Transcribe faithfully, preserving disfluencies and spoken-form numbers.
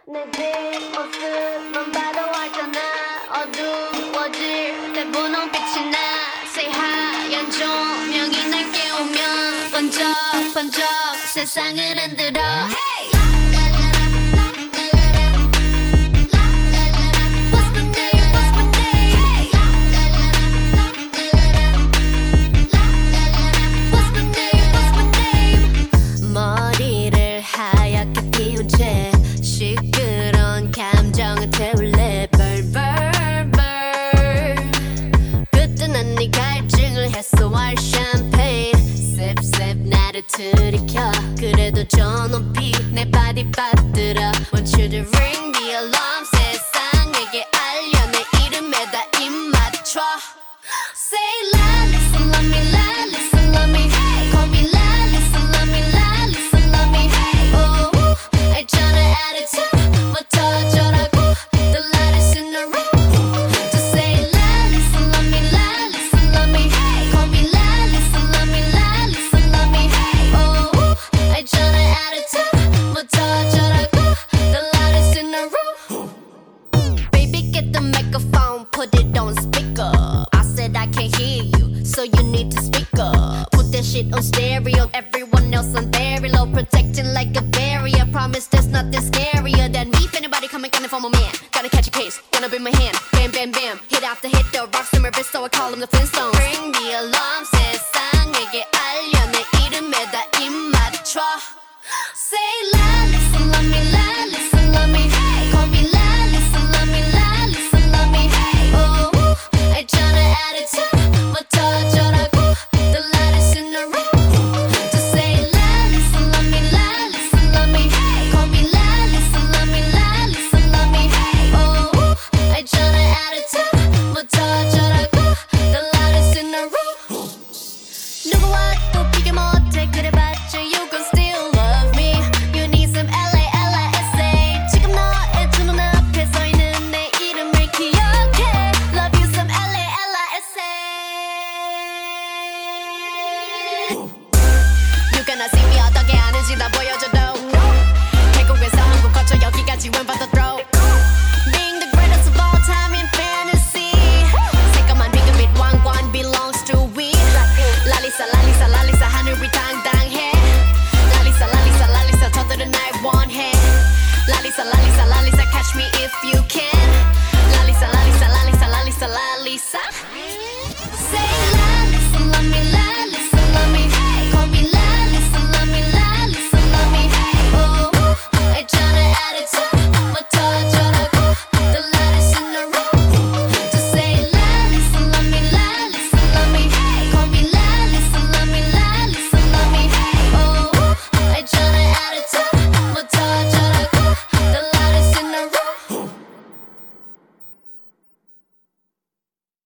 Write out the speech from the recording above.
내 뒷모습만 봐도 알잖아. 어두워질 때 분홍빛이 나. 새하얀 조명이 날 깨우면 번쩍번쩍 세상을 흔들어. Hey! 머리를 하얗게 피운 채 시끄러운 감정을 태울래. 벌벌벌 그때 난 네 갈증을 해소할 샴페인 셉셉 나를 들이켜. 그래도 저 높이 내 바디 빠뜨려. Want you to ring the alarm. 세상에게 알려 내 이름에다 입 맞춰. Say la, listen, love me, la, listen, love me, hey. Call me la, listen, love me, la, listen, love me, hey. Oh, 알잖아 attitude, 뭐 터져라고. The lightest in the room. Just say la, listen, love me, la, listen, love me, hey. Call me la, listen, love me, la, listen, love me, hey. Oh, 알잖아 attitude, 뭐 터져라고. The lightest in the room. Baby, get the microphone, put it on speaker. I can't hear you, so you need to speak up. Put that shit on stereo, everyone else on very low. Protecting like a barrier, promise there's nothing scarier than me. If anybody coming coming for my man, gotta catch a case, gonna be my hand. Bam, bam, bam, hit after hit, the rocks in my wrist, so I call them the Flintstones. Ring the alarm, 세상에게 알려 내 이름에다 입 맞춰. Say la, listen, love me, la, listen, love me, hey. Call me la, listen, love me, la, listen, love me, hey. Oh, 알잖아 attitude, 뭐 터져라고. The lightest in the room. Just say la, listen, love me, la, listen, love me, hey. Call me la, listen, love me, la, listen, love me, hey. Oh, 알잖아 attitude, 뭐 터져라고. The lightest in the room. 누구와 또 비교 못해 그래봤자 you gon' still love me. You need some L A L I S A. 지금 너의 두 눈앞에 서 있는 내 이름을 기억해. Love you some L A L I S A. You gonna see me 어떻게 하는지 나 보여줘도. 태국에서 한국 거쳐 여기까지 when but the throw. Being the greatest of all time in fantasy. 새까만 핑크빛 왕관 belongs to we. 랄리사 랄리사 랄리사 하늘이 당당해. 랄리사 랄리사 랄리사 저들은 날 원해. 랄리사 랄리사 랄리사 catch me if you can.